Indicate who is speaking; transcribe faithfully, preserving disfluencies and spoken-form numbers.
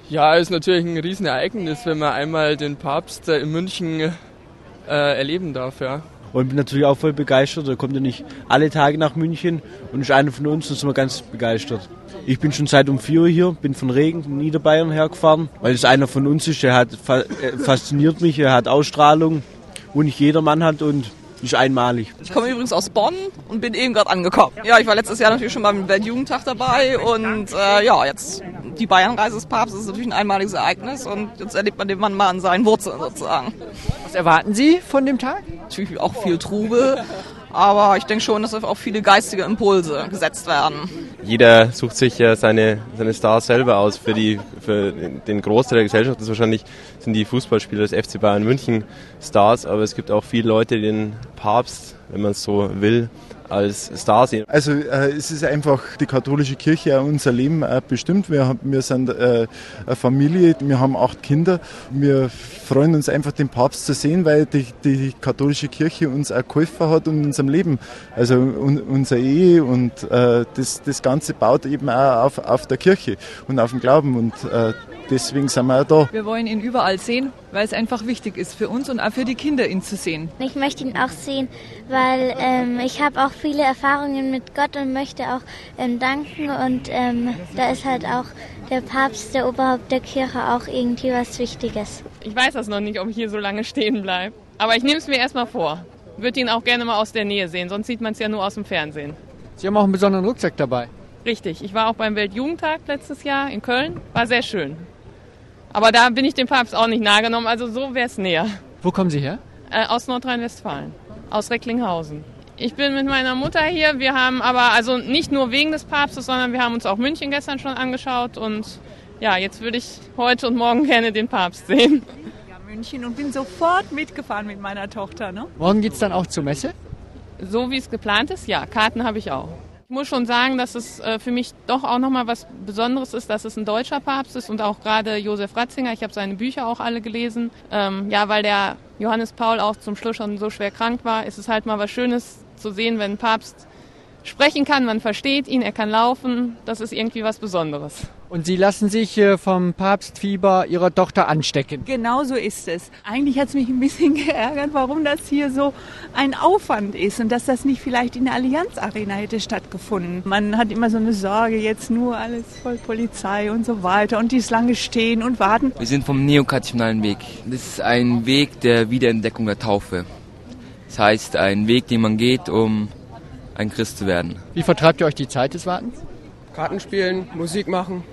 Speaker 1: Ja, ist natürlich ein Riesenereignis, wenn man einmal den Papst in München äh, erleben darf, ja.
Speaker 2: Und bin natürlich auch voll begeistert. Er kommt ja nicht alle Tage nach München und ist einer von uns und sind wir ganz begeistert. Ich bin schon seit um vier Uhr hier, bin von Regen, Niederbayern hergefahren, weil es einer von uns ist. Er hat, fasziniert mich, er hat Ausstrahlung, wo nicht jeder Mann hat und ist einmalig.
Speaker 3: Ich komme übrigens aus Bonn und bin eben gerade angekommen. Ja, ich war letztes Jahr natürlich schon beim Weltjugendtag dabei und äh, ja, jetzt die Bayernreise des Papstes ist natürlich ein einmaliges Ereignis und jetzt erlebt man den Mann mal an seinen Wurzeln sozusagen.
Speaker 4: Was erwarten Sie von dem Tag?
Speaker 3: Natürlich auch viel Trubel, aber ich denke schon, dass auch viele geistige Impulse gesetzt werden.
Speaker 5: Jeder sucht sich ja seine, seine Stars selber aus. Für, die, für den Großteil der Gesellschaft ist wahrscheinlich, sind die Fußballspieler des F C Bayern München Stars, aber es gibt auch viele Leute, die den Papst, wenn man es so will, als Star sehen.
Speaker 6: Also äh, es ist einfach die katholische Kirche auch unser Leben äh, bestimmt. Wir, haben, wir sind äh, eine Familie, wir haben acht Kinder. Wir freuen uns einfach, den Papst zu sehen, weil die, die katholische Kirche uns auch geholfen hat in unserem Leben. Also un, unsere Ehe und äh, das, das Ganze baut eben auch auf, auf der Kirche und auf dem Glauben und äh, deswegen sind wir auch da.
Speaker 7: Wir wollen ihn überall sehen, weil es einfach wichtig ist für uns und auch für die Kinder, ihn zu sehen.
Speaker 8: Ich möchte ihn auch sehen, weil ähm, ich habe auch viele Erfahrungen mit Gott und möchte auch ähm, danken. Und ähm, da ist halt auch der Papst, der Oberhaupt der Kirche, auch irgendwie was Wichtiges.
Speaker 9: Ich weiß das noch nicht, ob ich hier so lange stehen bleibe. Aber ich nehme es mir erstmal vor. Ich würde ihn auch gerne mal aus der Nähe sehen, sonst sieht man es ja nur aus dem Fernsehen.
Speaker 4: Sie haben auch einen besonderen Rucksack dabei.
Speaker 9: Richtig, ich war auch beim Weltjugendtag letztes Jahr in Köln. War sehr schön. Aber da bin ich dem Papst auch nicht nahe genommen, also so wäre es näher.
Speaker 4: Wo kommen Sie her?
Speaker 9: Äh, aus Nordrhein-Westfalen, aus Recklinghausen. Ich bin mit meiner Mutter hier, wir haben aber also nicht nur wegen des Papstes, sondern wir haben uns auch München gestern schon angeschaut und ja, jetzt würde ich heute und morgen gerne den Papst sehen.
Speaker 10: Ja, München und bin sofort mitgefahren mit meiner Tochter, ne?
Speaker 4: Morgen geht's dann auch zur Messe?
Speaker 9: So wie es geplant ist, ja, Karten habe ich auch. Ich muss schon sagen, dass es äh, für mich doch auch nochmal was Besonderes ist, dass es ein deutscher Papst ist und auch gerade Josef Ratzinger. Ich habe seine Bücher auch alle gelesen. Ähm, ja, weil der Johannes Paul auch zum Schluss schon so schwer krank war, ist es halt mal was Schönes zu sehen, wenn ein Papst sprechen kann, man versteht ihn, er kann laufen. Das ist irgendwie was Besonderes.
Speaker 4: Und Sie lassen sich äh, vom Papstfieber Ihrer Tochter anstecken?
Speaker 10: Genau so ist es. Eigentlich hat es mich ein bisschen geärgert, warum das hier so ein Aufwand ist und dass das nicht vielleicht in der Allianz Arena hätte stattgefunden. Man hat immer so eine Sorge, jetzt nur alles voll Polizei und so weiter und dieses lange Stehen und Warten.
Speaker 11: Wir sind vom neokatechumenalen Weg. Das ist ein Weg der Wiederentdeckung der Taufe. Das heißt, ein Weg, den man geht, um ein Christ zu werden.
Speaker 4: Wie vertreibt ihr euch die Zeit des Wartens?
Speaker 1: Karten spielen, Musik machen.